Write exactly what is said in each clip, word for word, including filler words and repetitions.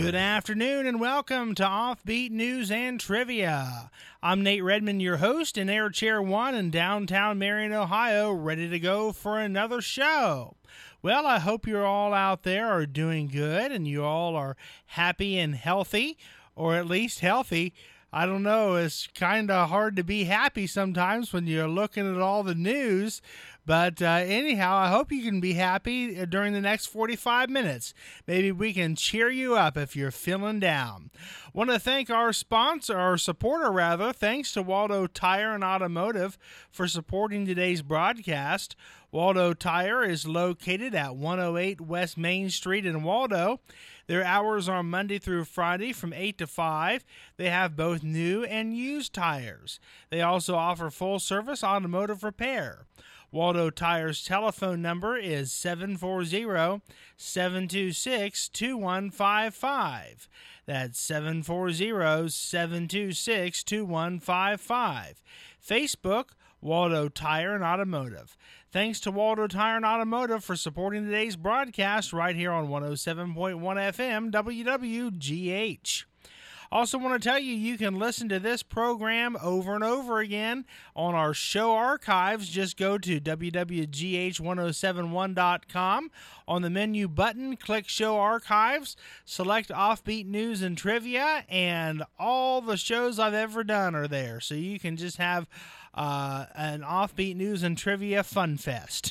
Good afternoon and welcome to Offbeat News and Trivia. I'm Nate Redmond, your host in Air Chair one in downtown Marion, Ohio, ready to go for another show. Well, I hope you're all out there are doing good and you all are happy and healthy, or at least healthy. I don't know, it's kind of hard to be happy sometimes when you're looking at all the news. But uh, anyhow, I hope you can be happy during the next forty-five minutes. Maybe we can cheer you up if you're feeling down. Want to thank our sponsor, our supporter rather, thanks to Waldo Tire and Automotive for supporting today's broadcast. Waldo Tire is located at one oh eight West Main Street in Waldo. Their hours are Monday through Friday from eight to five. They have both new and used tires. They also offer full-service automotive repair. Waldo Tire's telephone number is seven four zero, seven two six, two one five five. That's seven four zero, seven two six, two one five five. Facebook, Waldo Tire and Automotive. Thanks to Waldo Tire and Automotive for supporting today's broadcast right here on one oh seven point one F M W W G H. Also want to tell you, you can listen to this program over and over again on our show archives. Just go to w w w dot g h ten seventy-one dot com. On the menu button, click Show Archives, select Offbeat News and Trivia, and all the shows I've ever done are there. So you can just have uh, an Offbeat News and Trivia fun fest.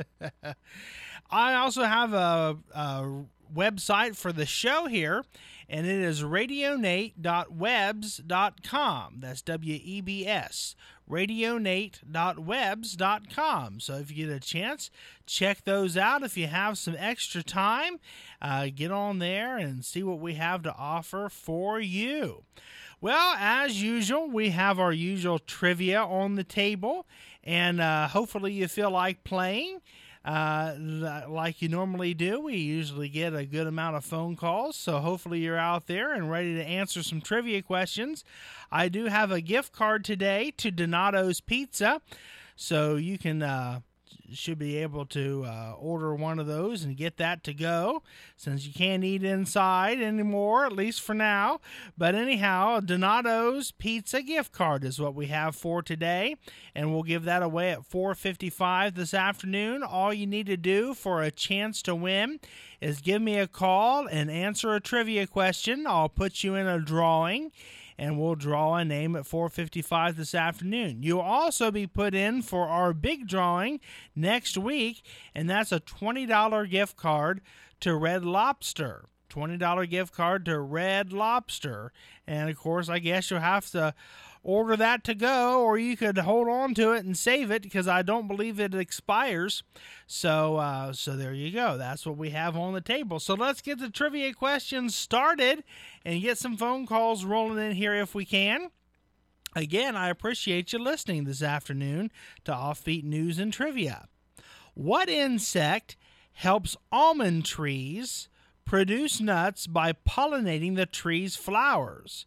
I also have a... a website for the show here, and it is radio nate dot webs dot com. That's W E B S, radio nate dot webs dot com. So if you get a chance, check those out. If you have some extra time, uh, get on there and see what we have to offer for you. Well, as usual, we have our usual trivia on the table, and uh, hopefully you feel like playing. Uh, like you normally do. We usually get a good amount of phone calls, so hopefully you're out there and ready to answer some trivia questions. I do have a gift card today to Donato's Pizza, so you can uh, should be able to uh, order one of those and get that to go, since you can't eat inside anymore, at least for now. But anyhow, Donato's Pizza gift card is what we have for today, and we'll give that away at four fifty-five this afternoon. All you need to do for a chance to win is give me a call and answer a trivia question. I'll put you in a drawing, and we'll draw a name at four fifty-five this afternoon. You'll also be put in for our big drawing next week, and that's a twenty dollars gift card to Red Lobster. twenty dollars gift card to Red Lobster. And, of course, I guess you'll have to order that to go, or you could hold on to it and save it, because I don't believe it expires. So, uh, so there you go. That's what we have on the table. So let's get the trivia questions started and get some phone calls rolling in here if we can. Again, I appreciate you listening this afternoon to Offbeat News and Trivia. What insect helps almond trees produce nuts by pollinating the tree's flowers?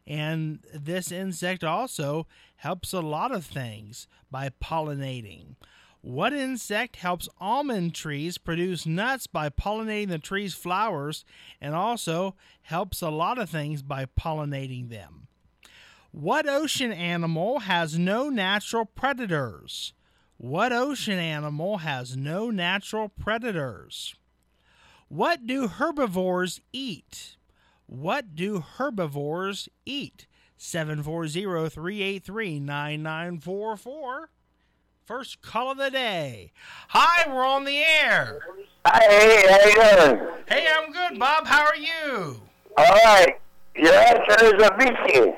And this insect also helps a lot of things by pollinating. What insect helps almond trees produce nuts by pollinating the tree's flowers, and also helps a lot of things by pollinating them? What ocean animal has no natural predators? What ocean animal has no natural predators? What do herbivores eat? What do herbivores eat? seven four zero, three eight three, nine nine four four. First call of the day. Hi, we're on the air. Hi, hey, how you doing? Hey, I'm good, Bob. How are you? All right. Your answer is a bee.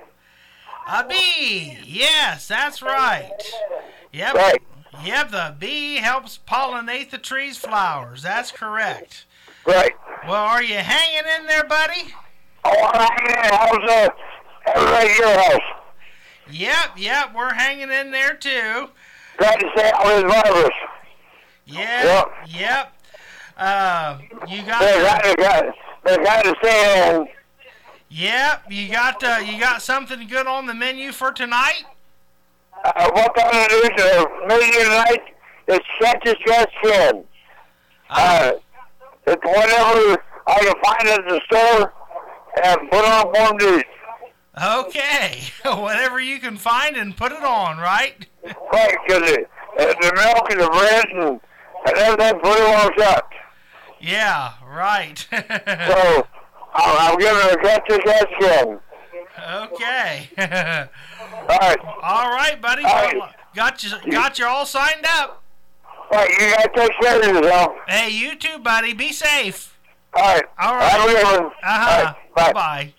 A bee. Yes, that's right. Yep. Right. Yep, the bee helps pollinate the tree's flowers. That's correct. Right. Well, are you hanging in there, buddy? Oh, I'm hanging in. How's uh, everybody at your house? Yep, yep, we're hanging in there, too. Glad to say I was virus. Yeah, Yep. yep. Uh, you got They the, got, they got, they got to say, yep, you got uh, you got something good on the menu for tonight? uh, what kind of news uh, media tonight is Chances Just Chin. Uh, it's whatever I can find at the store, and put on warm news. Okay. Whatever you can find and put it on, right? Right, because it, uh, the milk and the bread and, and everything pretty well shut. Yeah, right. So, I'll, I'll give it a cut to catch again. Okay. All right. All right, buddy. All right. Well, got you, got you all signed up. All right, you guys take care of yourself. Hey, you too, buddy. Be safe. All right. All right. Have a good one. Uh-huh. All right, bye. Bye-bye.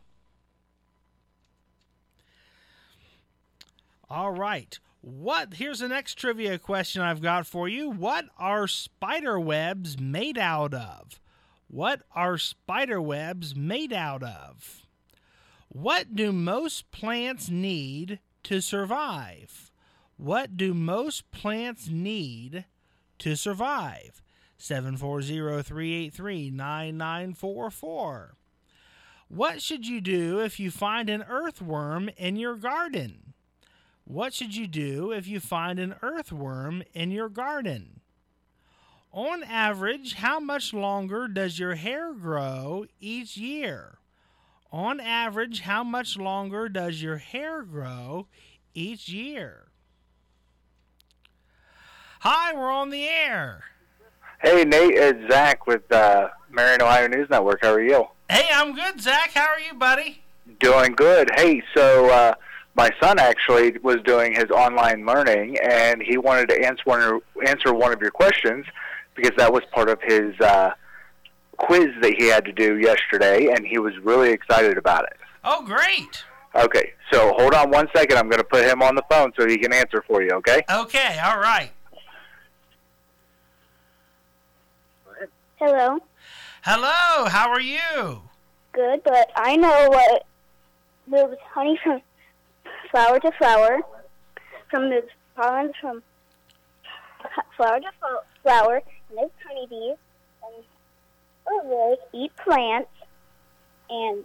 All right. What? Here's the next trivia question I've got for you. What are spider webs made out of? What are spider webs made out of? What do most plants need to survive? What do most plants need to survive? seven four zero, three eight three, nine nine four four. What should you do if you find an earthworm in your garden? What should you do if you find an earthworm in your garden? On average, how much longer does your hair grow each year? On average, how much longer does your hair grow each year? Hi, we're on the air. Hey, Nate, it's Zach with uh, Marion, Ohio News Network. How are you? Hey, I'm good, Zach. How are you, buddy? Doing good. Hey, so uh, my son actually was doing his online learning, and he wanted to answer one, answer one of your questions because that was part of his uh, quiz that he had to do yesterday, and he was really excited about it. Oh, great. Okay, so hold on one second. I'm going to put him on the phone so he can answer for you, okay? Okay, all right. Hello. Hello, how are you? Good, but I know what moves honey from flower to flower, from moves pollen from flower to flower, and those honeybees and herbivores eat plants, and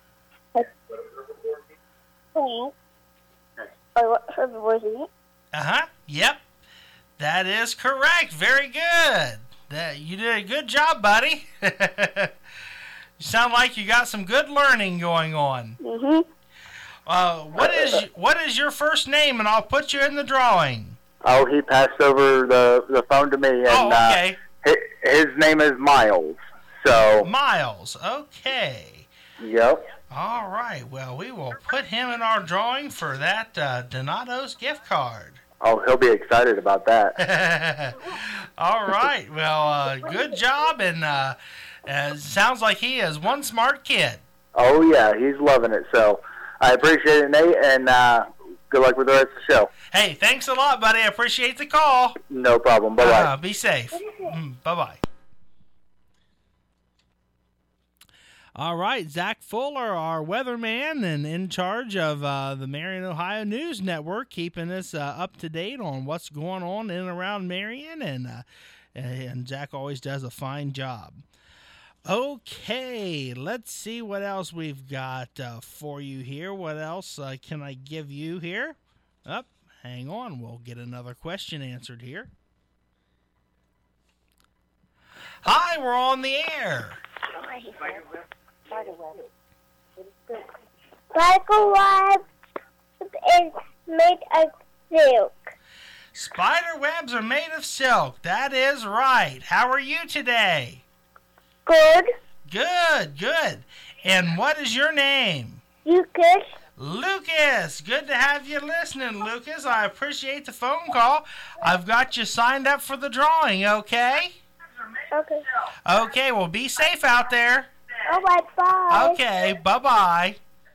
plants are what herbivores eat. Uh-huh, yep. That is correct. Very good. That, you did a good job, buddy. You sound like you got some good learning going on. Mm-hmm. Uh, what is what is your first name, and I'll put you in the drawing. Oh, he passed over the, the phone to me, and Oh, okay. uh, his, his name is Miles. So, Miles, okay. yep. All right, well, we will put him in our drawing for that uh, Donato's gift card. Oh, he'll be excited about that. All right, well, uh, good job, and uh, uh, sounds like he is one smart kid. Oh, yeah, he's loving it. So I appreciate it, Nate, and uh, good luck with the rest of the show. Hey, thanks a lot, buddy. I appreciate the call. No problem. Bye-bye. Uh, be safe. Mm, bye-bye. All right, Zach Fuller, our weatherman and in charge of uh, the Marion, Ohio News Network, keeping us uh, up to date on what's going on in and around Marion, and uh, and Zach always does a fine job. Okay, let's see what else we've got uh, for you here. What else uh, can I give you here? Up, oh, hang on, we'll get another question answered here. Hi, we're on the air. Spider web is made of silk. Spider webs are made of silk. That is right. How are you today? Good. Good, good. And what is your name? Lucas. Lucas. Good to have you listening, Lucas. I appreciate the phone call. I've got you signed up for the drawing, okay? Okay. Okay, well, be safe out there. All right, bye. Okay, bye-bye.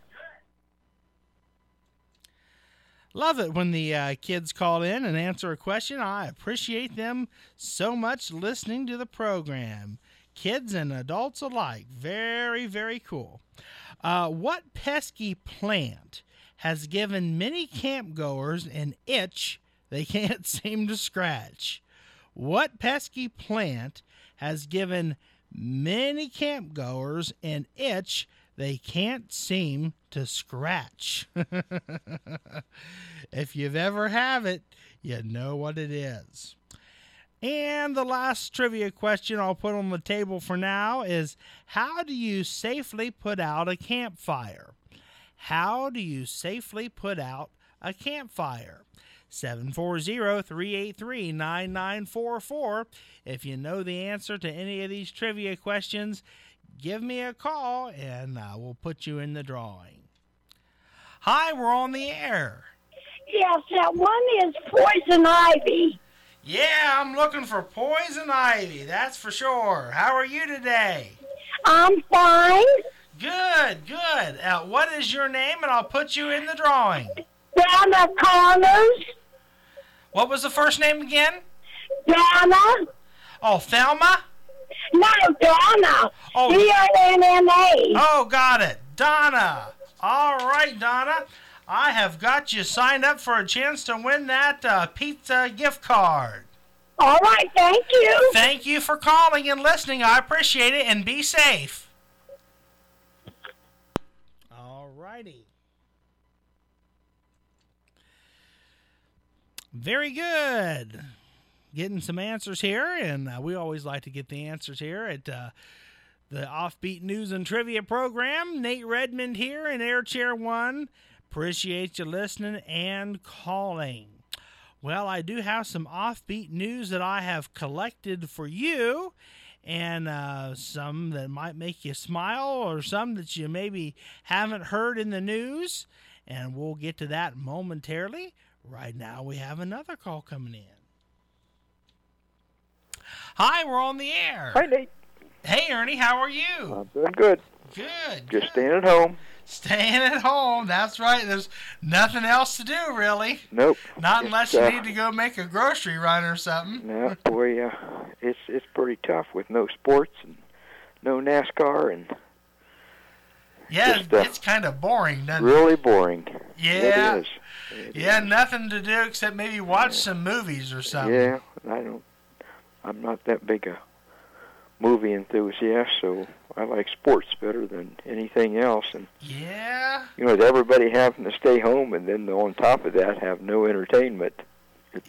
Love it when the uh, kids call in and answer a question. I appreciate them so much listening to the program. Kids and adults alike. Very, very cool. Uh, what pesky plant has given many campgoers an itch they can't seem to scratch? What pesky plant has given many campgoers an itch they can't seem to scratch? If you've ever have it, you know what it is. And the last trivia question I'll put on the table for now is, how do you safely put out a campfire? How do you safely put out a campfire? seven four zero, three eight three, nine nine four four. If you know the answer to any of these trivia questions, give me a call and uh, we'll put you in the drawing. Hi, we're on the air. Yes, that one is poison ivy. Yeah, I'm looking for poison ivy, that's for sure. How are you today? I'm fine. Good, good. Uh, what is your name? And I'll put you in the drawing. Donna Connors. What was the first name again? Donna. Oh, Thelma? No, Donna. Oh. D O N N A. Oh, got it. Donna. All right, Donna. I have got you signed up for a chance to win that uh, pizza gift card. All right, thank you. Thank you for calling and listening. I appreciate it, and be safe. All righty. Very good. Getting some answers here, and uh, we always like to get the answers here at uh, the Offbeat News and Trivia program. Nate Redmond here in Air Chair one. Appreciate you listening and calling. Well, I do have some offbeat news that I have collected for you, and uh, some that might make you smile, or some that you maybe haven't heard in the news, and we'll get to that momentarily. Right now, we have another call coming in. Hi, we're on the air. Hi, Nate. Hey, Ernie, how are you? I'm doing good. Good. Just good. staying at home. Staying at home. That's right. There's nothing else to do, really. Nope. Not Just, unless you uh, need to go make a grocery run or something. No, boy, uh, it's it's pretty tough with no sports and no NASCAR and Yeah, just, uh, it's kind of boring, doesn't really boring. Yeah. It is. It Yeah, is. nothing to do except maybe watch some movies or something. Yeah, I don't. I'm not that big a movie enthusiast, so I like sports better than anything else. And Yeah. you know, with everybody having to stay home, and then on top of that, have no entertainment. It's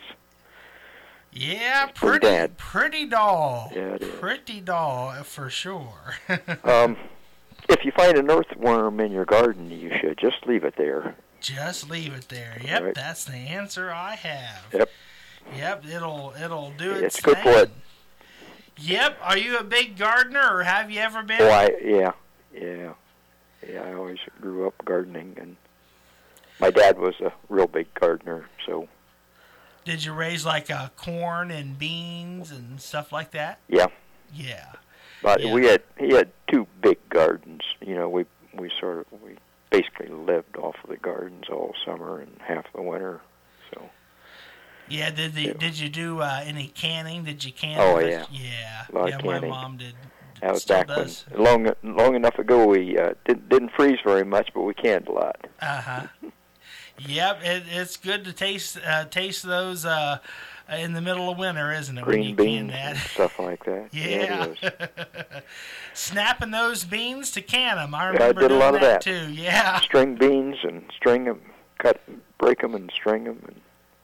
Yeah, It's pretty pretty, bad. pretty dull. Yeah, it is. Pretty dull, for sure. um, if you find an earthworm in your garden, you should just leave it there. Just leave it there. Yep, Right. that's the answer I have. Yep. Yep, it'll it'll do its It's good thing. for it. Yep. Are you a big gardener, or have you ever been? Oh, I yeah, yeah, yeah. I always grew up gardening, and my dad was a real big gardener. So Did you raise like uh, corn and beans and stuff like that? yeah, Yeah. but Yeah. we had he had two big gardens. You know, we we sort of we basically lived off of the gardens all summer and half the winter. So Yeah. Did the Yeah. did you do uh, any canning? Did you can? Oh, the- yeah. Yeah. A lot yeah. of My canning. mom did. that was Still back does. when long long enough ago we uh, didn't didn't freeze very much, but we canned a lot. Uh huh. Yep. It, it's good to taste uh, taste those uh, in the middle of winter, isn't it? when Green you beans can and that. stuff like that. Yeah. it is. Snapping those beans to can them. I I remember did a doing lot of that. too. Yeah. String beans and string them, cut, break them, and string them, and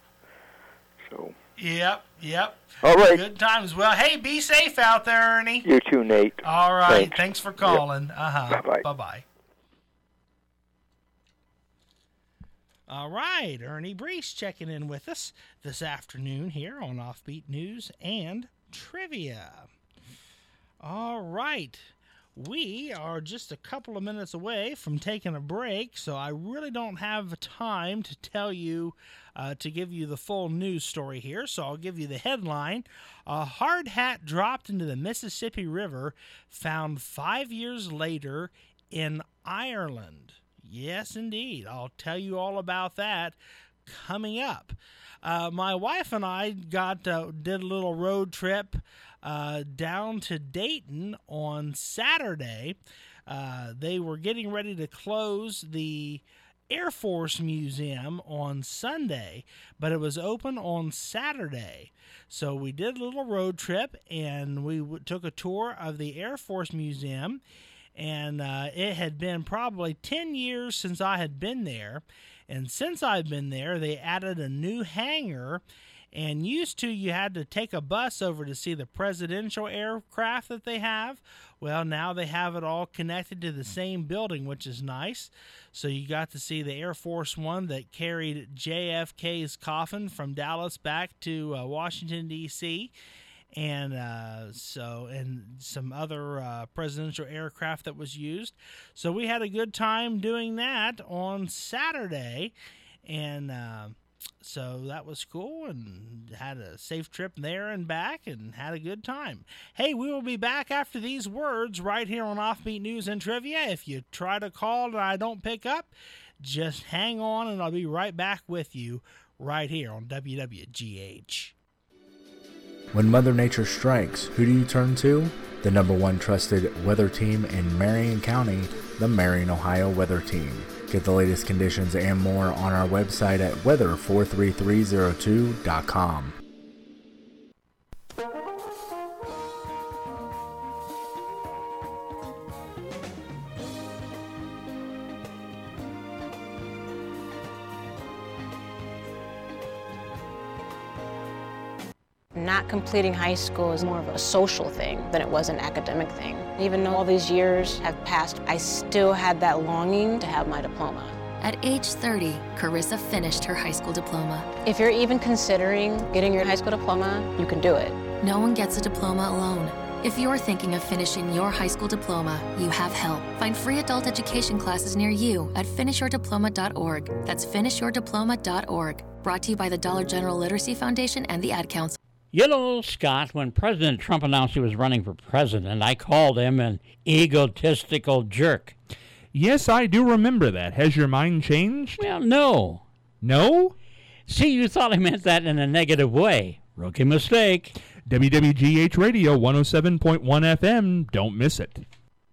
so. Yep. Yep. All right. Good times. Well, hey, be safe out there, Ernie. You too, Nate. All right. Thanks. Thanks, for calling. Uh huh. Bye-bye. Bye bye. All right. Ernie Brees checking in with us this afternoon here on Offbeat News and Trivia. All right. We are just a couple of minutes away from taking a break, so I really don't have time to tell you, uh, to give you the full news story here, so I'll give you the headline. A hard hat dropped into the Mississippi River, found five years later in Ireland. Yes, indeed. I'll tell you all about that coming up. Uh, my wife and I got uh, did a little road trip uh, down to Dayton on Saturday. Uh, they were getting ready to close the Air Force Museum on Sunday, but it was open on Saturday. So we did a little road trip, and we w- took a tour of the Air Force Museum, and uh, it had been probably ten years since I had been there. And since I've been there, they added a new hangar, And used to, you had to take a bus over to see the presidential aircraft that they have. Well, now they have it all connected to the same building, which is nice. So you got to see the Air Force One that carried J F K's coffin from Dallas back to uh, Washington, D C, and uh, so and some other uh, presidential aircraft that was used. So we had a good time doing that on Saturday, and uh, so that was cool, and had a safe trip there and back, and had a good time. Hey, we will be back after these words right here on Offbeat News and Trivia. If you try to call and I don't pick up, just hang on, and I'll be right back with you right here on W W G H. When Mother Nature strikes, who do you turn to? The number one trusted weather team in Marion County, the Marion, Ohio Weather Team. Get the latest conditions and more on our website at weather four three three zero two dot com. Not completing high school is more of a social thing than it was an academic thing. Even though all these years have passed, I still had that longing to have my diploma. At age thirty, Carissa finished her high school diploma. If you're even considering getting your high school diploma, you can do it. No one gets a diploma alone. If you're thinking of finishing your high school diploma, you have help. Find free adult education classes near you at finish your diploma dot org. That's finish your diploma dot org. Brought to you by the Dollar General Literacy Foundation and the Ad Council. You know, Scott, when President Trump announced he was running for president, I called him an egotistical jerk. Yes, I do remember that. Has your mind changed? Well, no. No? See, you thought I meant that in a negative way. Rookie mistake. W W G H Radio one oh seven point one F M. Don't miss it.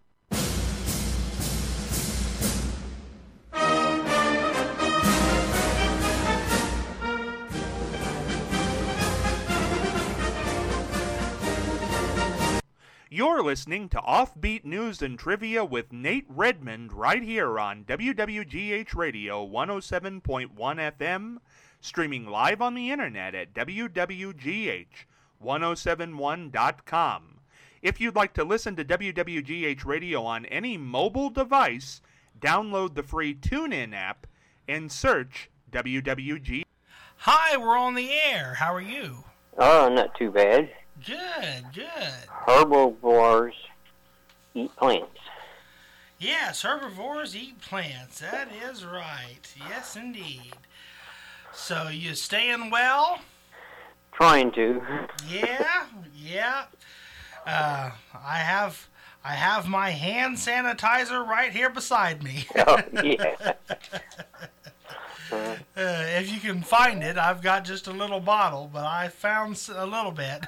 You're listening to Offbeat News and Trivia with Nate Redmond right here on W W G H Radio one oh seven point one F M, streaming live on the internet at W W G H ten seventy-one dot com. If you'd like to listen to W W G H Radio on any mobile device, download the free TuneIn app and search W W G. Hi, we're on the air. How are you? Oh, not too bad. Good, good. Herbivores eat plants. Yes, herbivores eat plants. That is right. Yes, indeed. So, you staying well? Trying to. Yeah, yeah. Uh, I have I have my hand sanitizer right here beside me. Oh, yeah. Uh, if you can find it, I've got just a little bottle, but I found a little bit.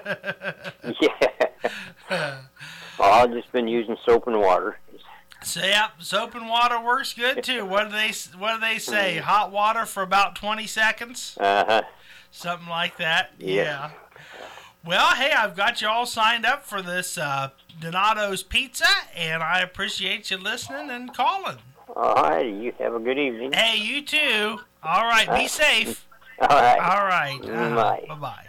Yeah. Well, I've just been using soap and water. So, yeah, soap and water works good too. What do they What do they say? Hot water for about twenty seconds. Uh huh. Something like that. Yeah. yeah. Well, hey, I've got you all signed up for this uh, Donato's Pizza, and I appreciate you listening and calling. All right, you have a good evening. Hey, you too. All right, be safe. All right. All right. Uh, Bye. Bye-bye.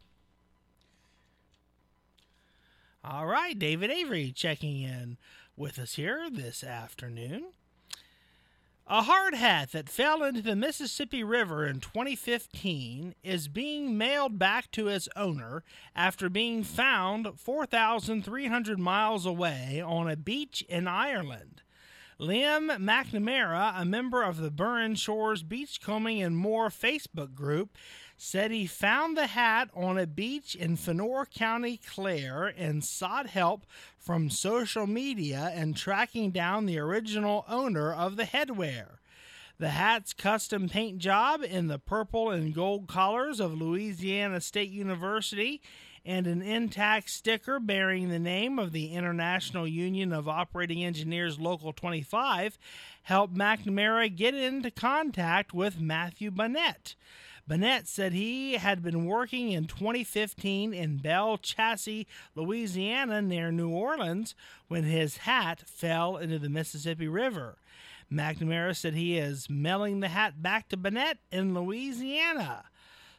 All right, David Avery checking in with us here this afternoon. A hard hat that fell into the Mississippi River in twenty fifteen is being mailed back to its owner after being found four thousand three hundred miles away on a beach in Ireland. Liam McNamara, a member of the Burren Shores Beachcombing and More Facebook group, said he found the hat on a beach in Fenor County, Clare, and sought help from social media and tracking down the original owner of the headwear. The hat's custom paint job in the purple and gold colors of Louisiana State University and an intact sticker bearing the name of the International Union of Operating Engineers Local twenty-five helped McNamara get into contact with Matthew Bonnett. Bonnett said he had been working in twenty fifteen in Belle Chasse, Louisiana, near New Orleans, when his hat fell into the Mississippi River. McNamara said he is mailing the hat back to Bonnett in Louisiana.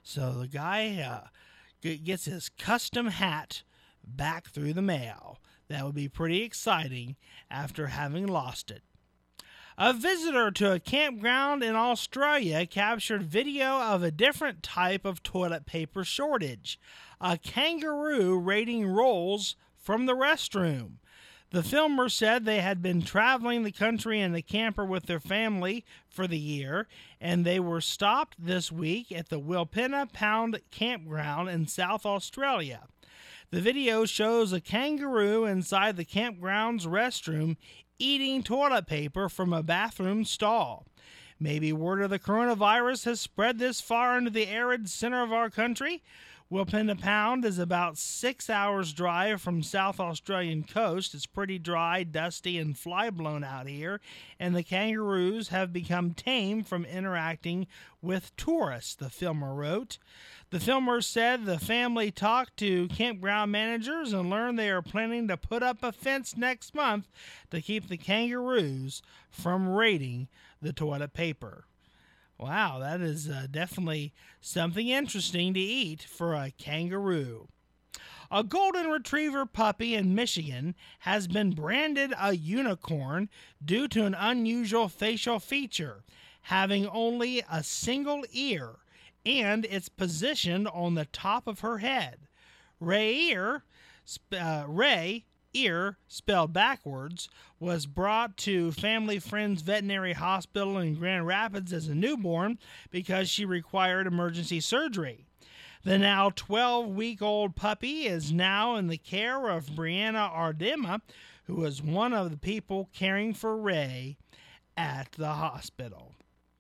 So the guy uh, gets his custom hat back through the mail. That would be pretty exciting after having lost it. A visitor to a campground in Australia captured video of a different type of toilet paper shortage. A kangaroo raiding rolls from the restroom. The filmer said they had been traveling the country in a camper with their family for the year, and they were stopped this week at the Wilpena Pound campground in South Australia. The video shows a kangaroo inside the campground's restroom eating toilet paper from a bathroom stall. Maybe word of the coronavirus has spread this far into the arid center of our country. Wilpena Pound is about six hours drive from South Australian coast. It's pretty dry, dusty, and fly-blown out here, and the kangaroos have become tame from interacting with tourists, the filmer wrote. The filmer said the family talked to campground managers and learned they are planning to put up a fence next month to keep the kangaroos from raiding the toilet paper. Wow, that is uh, definitely something interesting to eat for a kangaroo. A golden retriever puppy in Michigan has been branded a unicorn due to an unusual facial feature, having only a single ear, and it's positioned on the top of her head. Ray Ear, uh, Ray Ear, spelled backwards, was brought to Family Friends Veterinary Hospital in Grand Rapids as a newborn because she required emergency surgery. The now twelve-week-old puppy is now in the care of Brianna Ardema, who was one of the people caring for Ray at the hospital.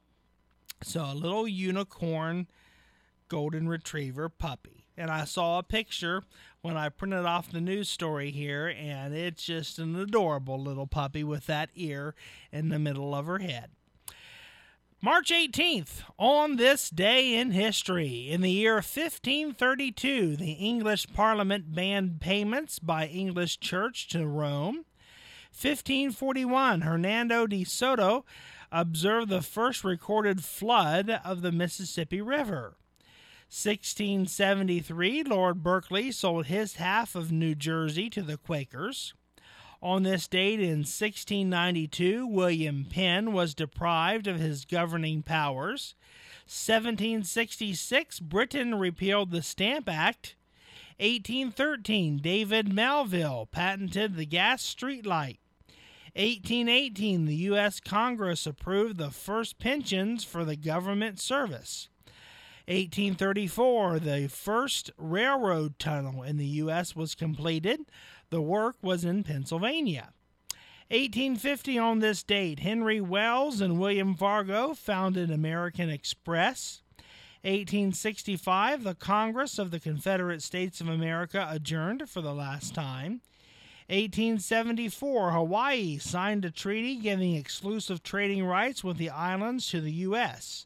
So a little unicorn golden retriever puppy. And I saw a picture when I printed off the news story here, and it's just an adorable little puppy with that ear in the middle of her head. March eighteenth, on this day in history, in the year fifteen thirty-two, the English Parliament banned payments by English Church to Rome. fifteen forty-one, Hernando de Soto observed the first recorded flood of the Mississippi River. sixteen seventy-three, Lord Berkeley sold his half of New Jersey to the Quakers. On this date in sixteen ninety-two, William Penn was deprived of his governing powers. seventeen sixty-six, Britain repealed the Stamp Act. eighteen thirteen, David Melville patented the gas streetlight. eighteen eighteen, the U S Congress approved the first pensions for the government service. eighteen thirty-four, the first railroad tunnel in the U S was completed. The work was in Pennsylvania. eighteen fifty, on this date, Henry Wells and William Fargo founded American Express. eighteen sixty-five, the Congress of the Confederate States of America adjourned for the last time. eighteen seventy-four, Hawaii signed a treaty giving exclusive trading rights with the islands to the U S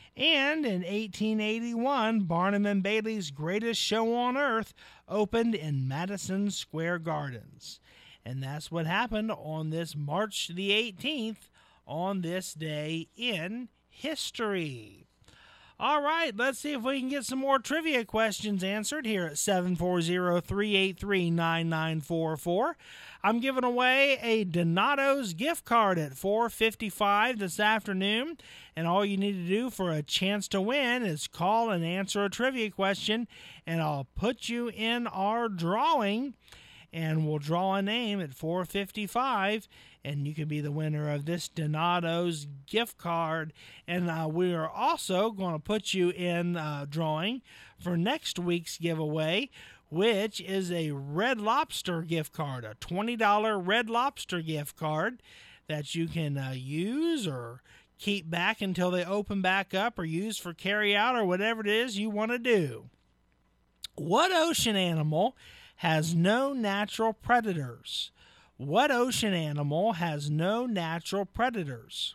And in eighteen eighty-one, Barnum and Bailey's Greatest Show on Earth opened in Madison Square Gardens. And that's what happened on this March the eighteenth, on this day in history. All right, let's see if we can get some more trivia questions answered here at seven four zero, three eight three, nine nine four four. I'm giving away a Donato's gift card at four fifty-five this afternoon, and all you need to do for a chance to win is call and answer a trivia question, and I'll put you in our drawing, and we'll draw a name at four fifty-five, and you can be the winner of this Donato's gift card. And uh, we are also going to put you in uh, drawing for next week's giveaway, which is a Red Lobster gift card, a twenty dollars Red Lobster gift card that you can uh, use or keep back until they open back up, or use for carry out, or whatever it is you want to do. What ocean animal has no natural predators? What ocean animal has no natural predators?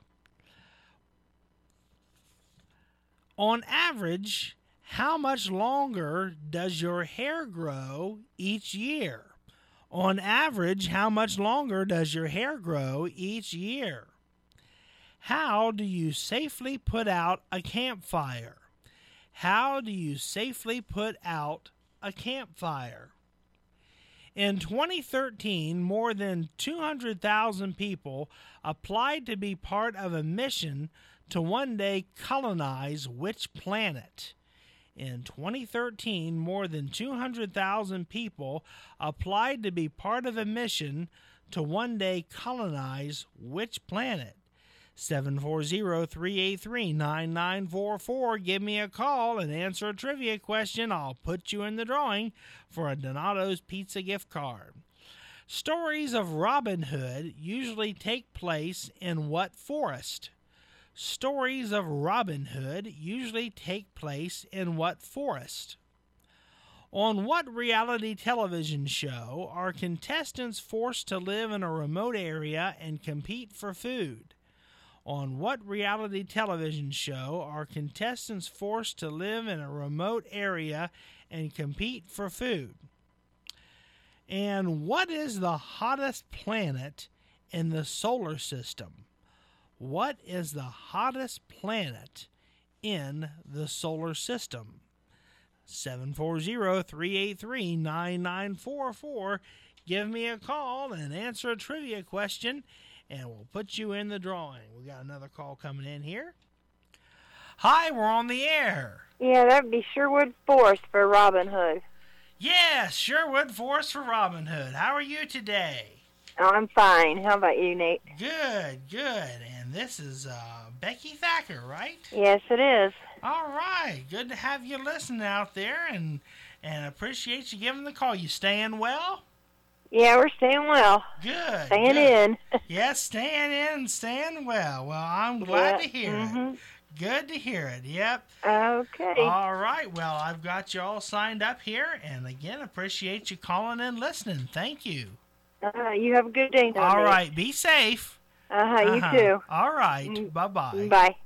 On average, how much longer does your hair grow each year? On average, how much longer does your hair grow each year? How do you safely put out a campfire? How do you safely put out a campfire? In twenty thirteen, more than two hundred thousand people applied to be part of a mission to one day colonize which planet? In twenty thirteen, more than two hundred thousand people applied to be part of a mission to one day colonize which planet? seven four zero, three eight three, nine nine four four. Give me a call and answer a trivia question. I'll put you in the drawing for a Donato's Pizza gift card. Stories of Robin Hood usually take place in what forest? Stories of Robin Hood usually take place in what forest? On what reality television show are contestants forced to live in a remote area and compete for food? On what reality television show are contestants forced to live in a remote area and compete for food? And what is the hottest planet in the solar system? What is the hottest planet in the solar system? seven four zero, three eight three, nine nine four four. Give me a call and answer a trivia question, and we'll put you in the drawing. We got another call coming in here. Hi, we're on the air. Yeah, that'd be Sherwood Forest for Robin Hood. Yes, Sherwood Forest for Robin Hood. How are you today? Oh, I'm fine. How about you, Nate? Good, good. And this is uh, Becky Thacker, right? Yes, it is. All right. Good to have you listening out there, and and appreciate you giving the call. You staying well? Yeah, we're staying well. Good. Staying good. in. Yes, staying in, staying well. Well, I'm glad Yep. to hear mm-hmm. it. Good to hear it. Yep. Okay. All right. Well, I've got you all signed up here, and again, appreciate you calling and listening. Thank you. Uh, you have a good day, now, All Nate. right. Be safe. Uh-huh, you Uh-huh. too. All right. Mm. Bye-bye. Bye.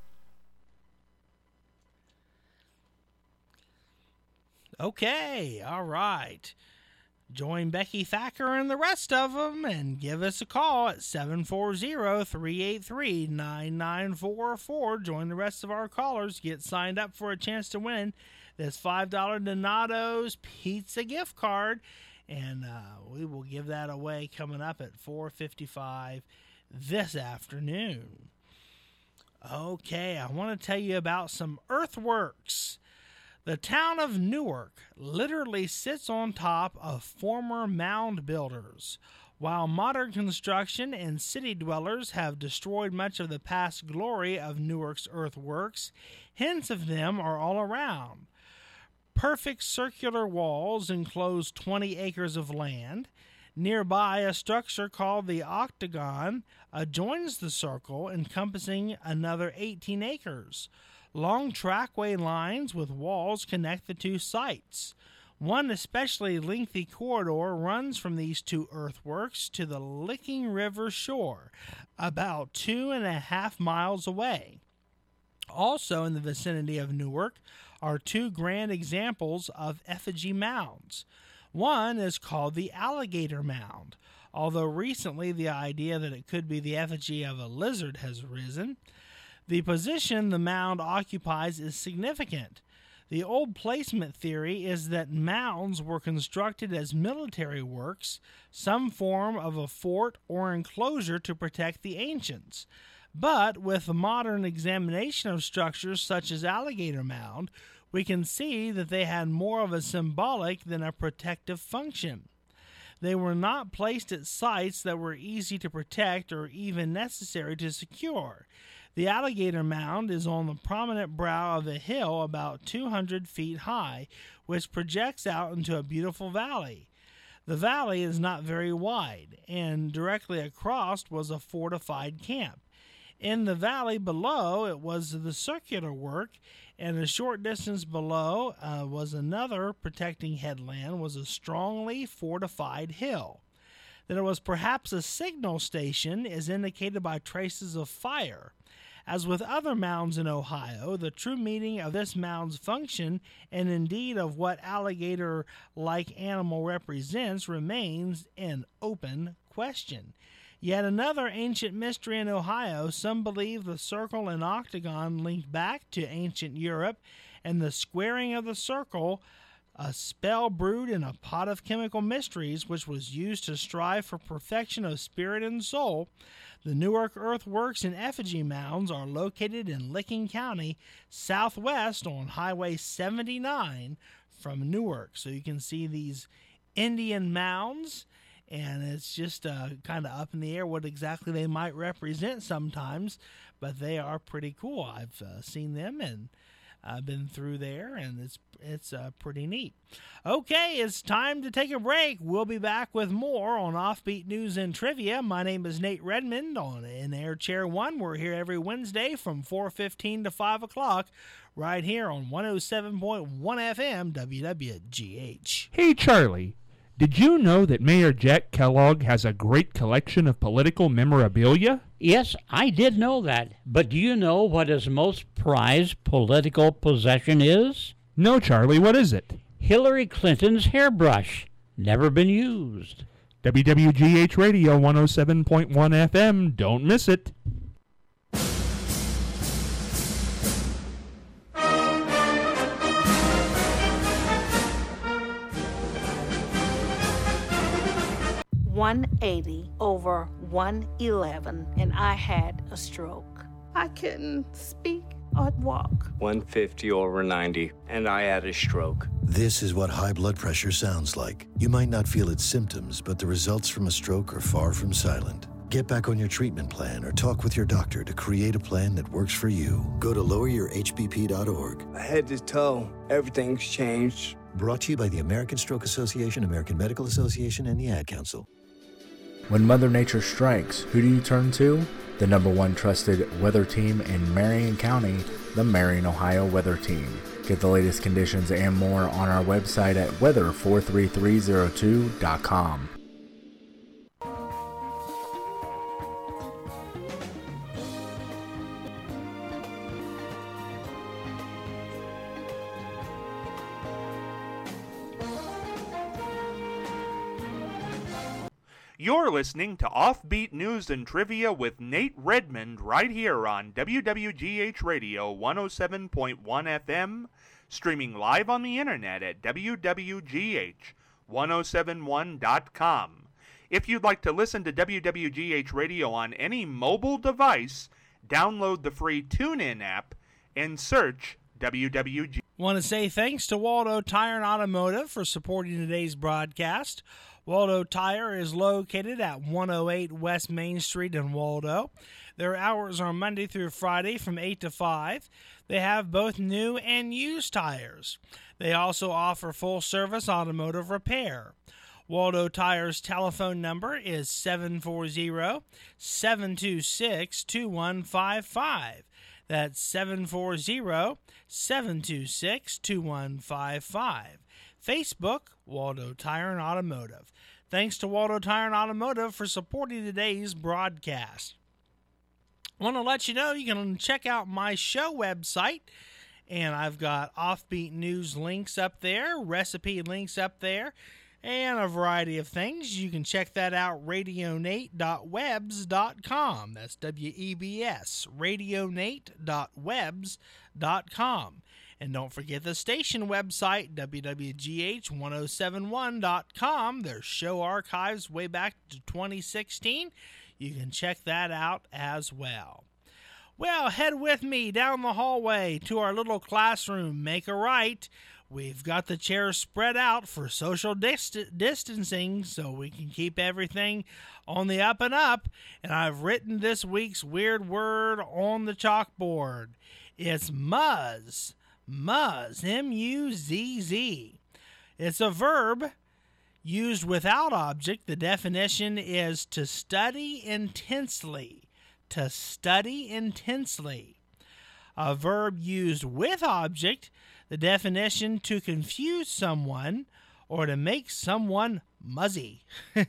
Okay. All right. Join Becky Thacker and the rest of them and give us a call at seven four zero, three eight three, nine nine four four. Join the rest of our callers. Get signed up for a chance to win this five dollar Donato's Pizza gift card. And uh, we will give that away coming up at four fifty-five this afternoon. Okay, I want to tell you about some earthworks. The town of Newark literally sits on top of former mound builders. While modern construction and city dwellers have destroyed much of the past glory of Newark's earthworks, hints of them are all around. Perfect circular walls enclose twenty acres of land. Nearby, a structure called the Octagon adjoins the circle, encompassing another eighteen acres. Long trackway lines with walls connect the two sites. One especially lengthy corridor runs from these two earthworks to the Licking River shore, about two and a half miles away. Also in the vicinity of Newark are two grand examples of effigy mounds. One is called the Alligator Mound, although recently the idea that it could be the effigy of a lizard has arisen. The position the mound occupies is significant. The old placement theory is that mounds were constructed as military works, some form of a fort or enclosure to protect the ancients. But with the modern examination of structures such as Alligator Mound, we can see that they had more of a symbolic than a protective function. They were not placed at sites that were easy to protect or even necessary to secure. The Alligator Mound is on the prominent brow of a hill about two hundred feet high, which projects out into a beautiful valley. The valley is not very wide, and directly across was a fortified camp. In the valley below, it was the circular work, and a short distance below uh, was another protecting headland, was a strongly fortified hill. That it was perhaps a signal station is indicated by traces of fire. As with other mounds in Ohio, the true meaning of this mound's function, and indeed of what alligator-like animal represents, remains an open question. Yet another ancient mystery in Ohio. Some believe the circle and octagon linked back to ancient Europe, and the squaring of the circle, a spell brewed in a pot of chemical mysteries, which was used to strive for perfection of spirit and soul. The Newark earthworks and effigy mounds are located in Licking County, southwest on Highway seventy-nine from Newark. So you can see these Indian mounds, and it's just uh, kind of up in the air what exactly they might represent sometimes, but they are pretty cool. I've uh, seen them, and I've been through there, and it's it's uh, pretty neat. Okay, it's time to take a break. We'll be back with more on Offbeat News and Trivia. My name is Nate Redmond on In Air Chair one. We're here every Wednesday from four fifteen to five o'clock right here on one oh seven point one F M W W G H. Hey, Charlie. Did you know that Mayor Jack Kellogg has a great collection of political memorabilia? Yes, I did know that. But do you know what his most prized political possession is? No, Charlie, what is it? Hillary Clinton's hairbrush. Never been used. W W G H Radio one oh seven point one F M. Don't miss it. one eighty over one eleven, and I had a stroke. I couldn't speak or walk. one fifty over ninety, and I had a stroke. This is what high blood pressure sounds like. You might not feel its symptoms, but the results from a stroke are far from silent. Get back on your treatment plan or talk with your doctor to create a plan that works for you. Go to lower your H B P dot org. Head to toe, everything's changed. Brought to you by the American Stroke Association, American Medical Association, and the Ad Council. When Mother Nature strikes, who do you turn to? The number one trusted weather team in Marion County, the Marion, Ohio Weather Team. Get the latest conditions and more on our website at weather four three three zero two dot com. You're listening to Offbeat News and Trivia with Nate Redmond right here on W W G H Radio one oh seven point one F M, streaming live on the internet at W W G H one oh seven one dot com. If you'd like to listen to W W G H Radio on any mobile device, download the free TuneIn app and search W W G. Want to say thanks to Waldo Tire and Automotive for supporting today's broadcast. Waldo Tire is located at one oh eight West Main Street in Waldo. Their hours are Monday through Friday from eight to five. They have both new and used tires. They also offer full-service automotive repair. Waldo Tire's telephone number is seven four zero, seven two six, two one five five. That's seven four zero, seven two six, two one five five. Facebook, Waldo Tire and Automotive. Thanks to Waldo Tire and Automotive for supporting today's broadcast. I want to let you know you can check out my show website, and I've got Offbeat News links up there, recipe links up there, and a variety of things. You can check that out, radio nate dot webs dot com. That's W E B S, radio nate dot webs dot com. And don't forget the station website, W W G H one oh seven one dot com. There's show archives way back to twenty sixteen. You can check that out as well. Well, head with me down the hallway to our little classroom. Make a right. We've got the chairs spread out for social dist- distancing so we can keep everything on the up and up. And I've written this week's weird word on the chalkboard. It's muzz. Muzz, M U Z Z. It's a verb used without object. The definition is to study intensely. To study intensely. A verb used with object. The definition, to confuse someone or to make someone muzzy.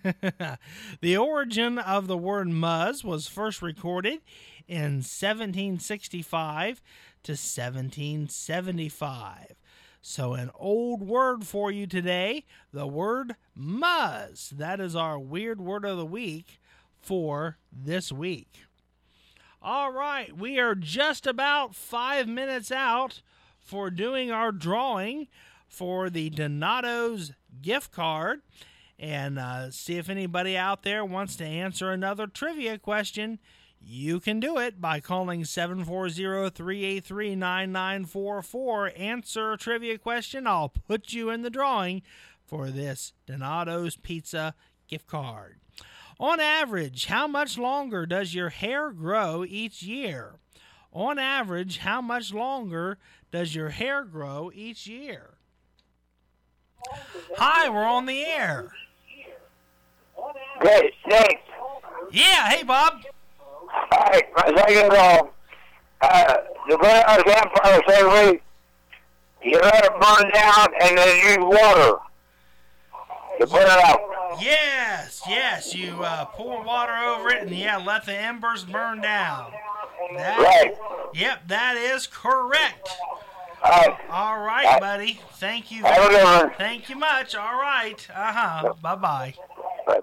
The origin of the word muzz was first recorded in seventeen sixty-five to seventeen seventy-five. So an old word for you today, the word muzz. That is our weird word of the week for this week. All right, we are just about five minutes out for doing our drawing for the Donato's gift card. And uh, see if anybody out there wants to answer another trivia question. You can do it by calling seven four zero, three eight three, nine nine four four. Answer a trivia question. I'll put you in the drawing for this Donato's Pizza gift card. On average, how much longer does your hair grow each year? On average, how much longer does your hair grow each year? Hi, we're on the air. Great, thanks. Yeah, hey, Bob. Hi, a second ago, uh, the burn out campfire every week, you let it burn down and then use water to put it out. Yes, yes, you uh, pour water over it and, yeah, let the embers burn down. That, right. Yep, that is correct. Uh, All right, uh, buddy. Thank you. Have a good one. Thank you much. All right. Uh-huh. Bye-bye. Bye.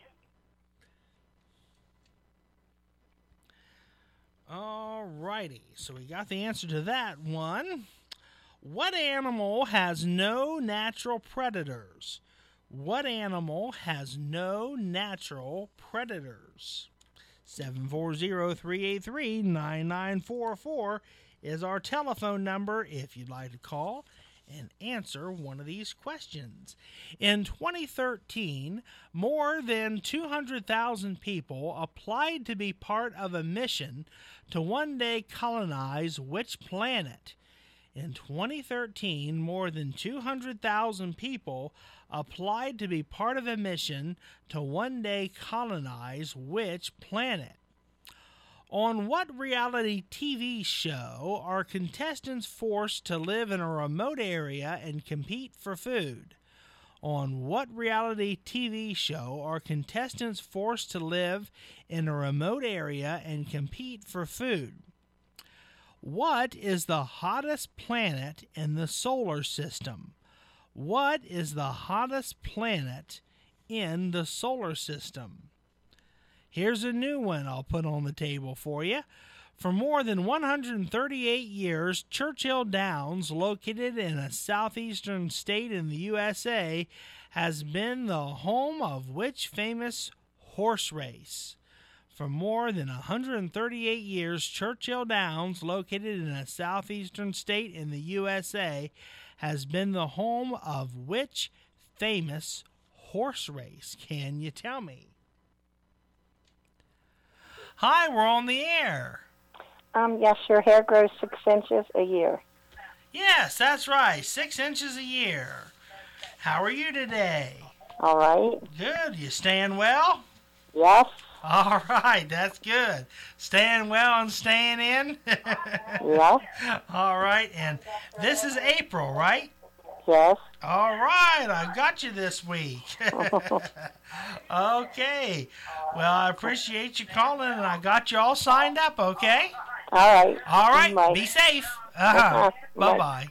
All righty. So we got the answer to that one. What animal has no natural predators? What animal has no natural predators? seven four zero, three eight three, nine nine four four is our telephone number if you'd like to call and answer one of these questions. In twenty thirteen, more than two hundred thousand people applied to be part of a mission to one day colonize which planet? In twenty thirteen, more than two hundred thousand people applied to be part of a mission to one day colonize which planet? On what reality T V show are contestants forced to live in a remote area and compete for food? On what reality T V show are contestants forced to live in a remote area and compete for food? What is the hottest planet in the solar system? What is the hottest planet in the solar system? Here's a new one I'll put on the table for you. For more than one hundred thirty-eight years, Churchill Downs, located in a southeastern state in the U S A, has been the home of which famous horse race? For more than one hundred thirty-eight years, Churchill Downs, located in a southeastern state in the U S A, has been the home of which famous horse race? Can you tell me? Hi, we're on the air. Um, yes, your hair grows six inches a year. Yes, that's right. Six inches a year. How are you today? All right. Good. You staying well? Yes. All right. That's good. Staying well and staying in? Yeah. All right. And this is April, right? Yes. All right. I got you this week. Okay. Well, I appreciate you calling, and I got you all signed up, okay? All right. All right. Bye. Be safe. Uh-huh. Bye-bye.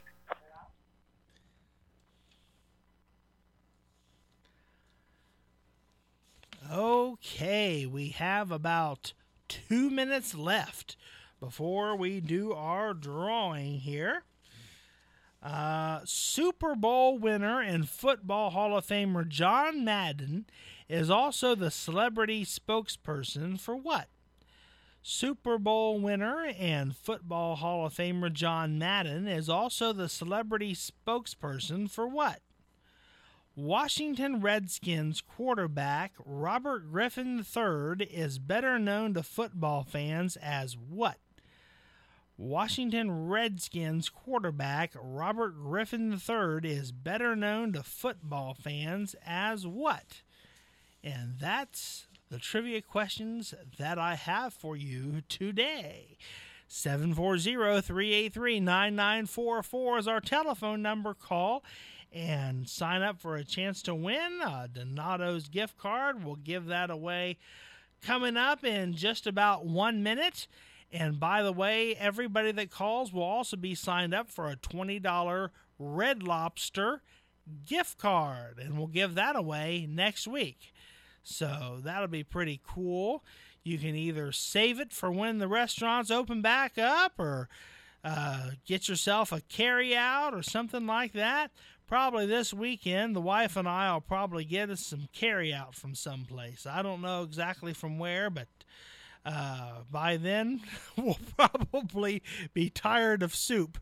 Okay, we have about two minutes left before we do our drawing here. Uh, Super Bowl winner and Football Hall of Famer John Madden is also the celebrity spokesperson for what? Super Bowl winner and Football Hall of Famer John Madden is also the celebrity spokesperson for what? Washington Redskins quarterback Robert Griffin the third is better known to football fans as what? Washington Redskins quarterback Robert Griffin the third is better known to football fans as what? And that's the trivia questions that I have for you today. seven four zero, three eight three, nine nine four four is our telephone number. Call and sign up for a chance to win a Donato's gift card. We'll give that away coming up in just about one minute. And by the way, everybody that calls will also be signed up for a twenty dollars Red Lobster gift card. And we'll give that away next week. So that'll be pretty cool. You can either save it for when the restaurants open back up, or uh, get yourself a carry-out or something like that. Probably this weekend, the wife and I will probably get us some carry-out from someplace. I don't know exactly from where, but uh, by then we'll probably be tired of soup.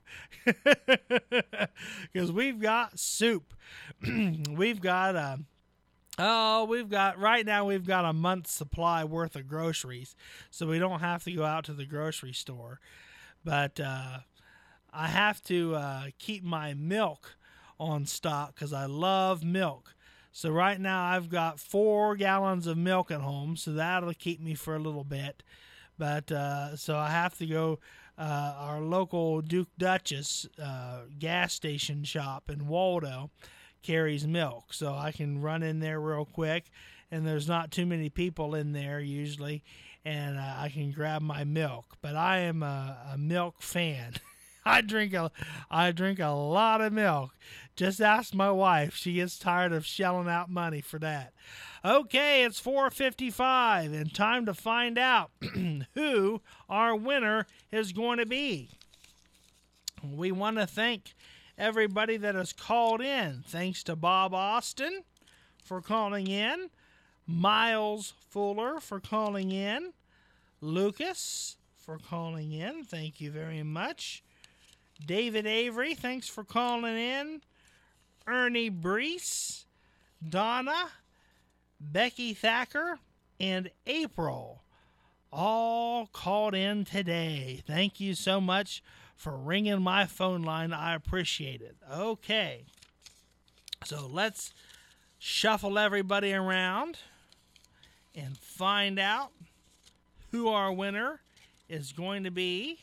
Because we've got soup. We've got... Uh, Oh, we've got, right now we've got a month's supply worth of groceries, so we don't have to go out to the grocery store. But uh, I have to uh, keep my milk on stock because I love milk. So right now I've got four gallons of milk at home, so that'll keep me for a little bit. But uh, so I have to go, uh, our local Duke Duchess uh, gas station shop in Waldo carries milk, so I can run in there real quick, and there's not too many people in there usually, and uh, I can grab my milk. But I am a, a milk fan. I drink a I drink a lot of milk. Just ask my wife; she gets tired of shelling out money for that. Okay, it's four fifty-five, and time to find out who our winner is going to be. We want to thank everybody that has called in. Thanks to Bob Austin for calling in, Miles Fuller for calling in, Lucas for calling in. Thank you very much. David Avery, thanks for calling in. Ernie Brees, Donna, Becky Thacker, and April all called in today. Thank you so much for ringing my phone line. I appreciate it. Okay, so let's shuffle everybody around and find out who our winner is going to be.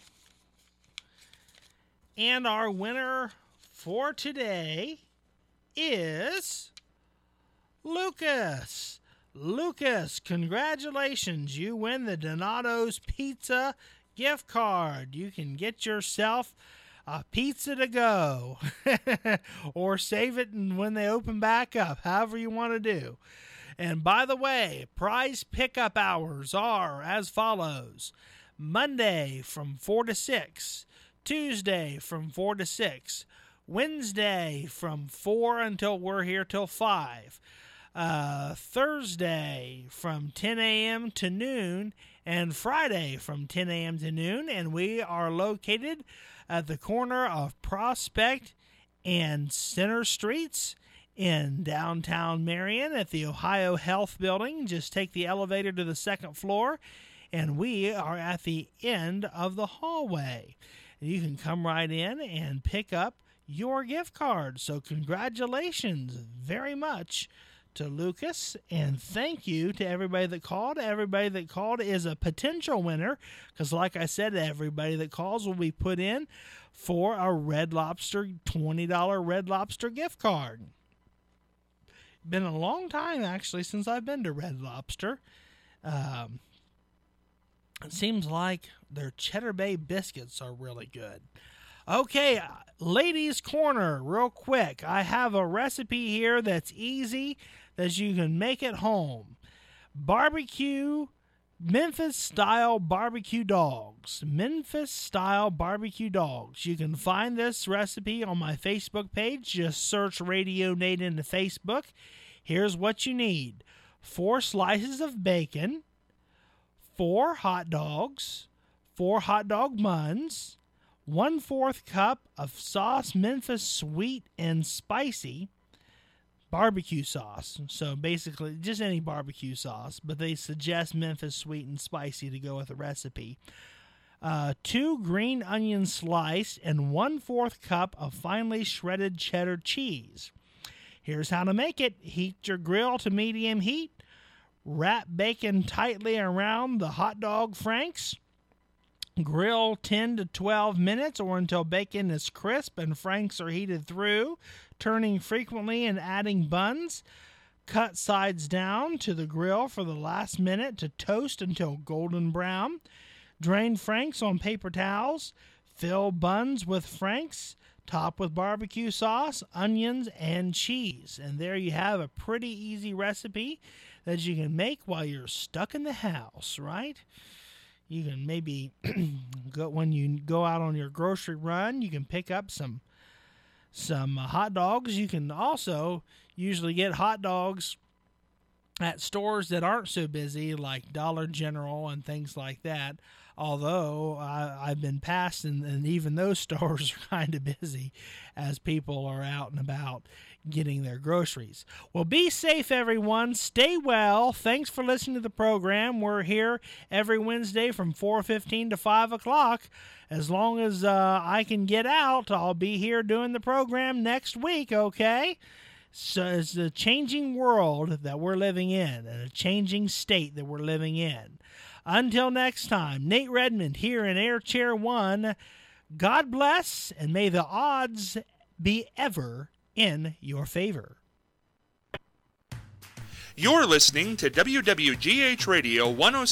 And our winner for today is Lucas. Lucas, congratulations. You win the Donato's Pizza gift card. You can get yourself a pizza to go or save it when they open back up, however you want to do. And by the way, prize pickup hours are as follows: Monday from four to six, Tuesday from four to six, Wednesday from four until we're here till five, uh, Thursday from ten a.m. to noon, and Friday from ten a.m. to noon. And we are located at the corner of Prospect and Center Streets in downtown Marion at the Ohio Health Building. Just take the elevator to the second floor, and we are at the end of the hallway. You can come right in and pick up your gift card. So congratulations very much to Lucas, and thank you to everybody that called. Everybody that called is a potential winner, because like I said, everybody that calls will be put in for a Red Lobster twenty dollars Red Lobster gift card. Been a long time, actually, since I've been to Red Lobster. Um, it seems like their Cheddar Bay biscuits are really good. Okay, ladies' corner, real quick. I have a recipe here that's easy, that you can make at home. Barbecue, Memphis-style barbecue dogs. Memphis-style barbecue dogs. You can find this recipe on my Facebook page. Just search Radio Nate into Facebook. Here's what you need: four slices of bacon, four hot dogs, four hot dog buns, one-fourth cup of sauce, Memphis sweet and spicy, barbecue sauce. So basically, just any barbecue sauce, but they suggest Memphis sweet and spicy to go with the recipe. Uh, two green onions sliced, and one-fourth cup of finely shredded cheddar cheese. Here's how to make it. Heat your grill to medium heat. Wrap bacon tightly around the hot dog franks. Grill ten to twelve minutes or until bacon is crisp and franks are heated through, turning frequently and adding buns. Cut sides down to the grill for the last minute to toast until golden brown. Drain franks on paper towels. Fill buns with franks. Top with barbecue sauce, onions, and cheese. And there you have a pretty easy recipe that you can make while you're stuck in the house, right? You can maybe go when you go out on your grocery run, you can pick up some some uh, hot dogs. You can also usually get hot dogs at stores that aren't so busy, like Dollar General and things like that. Although I, I've been past, and, and even those stores are kind of busy as people are out and about getting their groceries. Well, be safe, everyone. Stay well. Thanks for listening to the program. We're here every Wednesday from four fifteen to five o'clock. As long as uh, I can get out, I'll be here doing the program next week, okay? So it's the changing world that we're living in, and a changing state that we're living in. Until next time, Nate Redmond here in Air Chair One. God bless, and may the odds be ever in your favor. You're listening to W W G H Radio one oh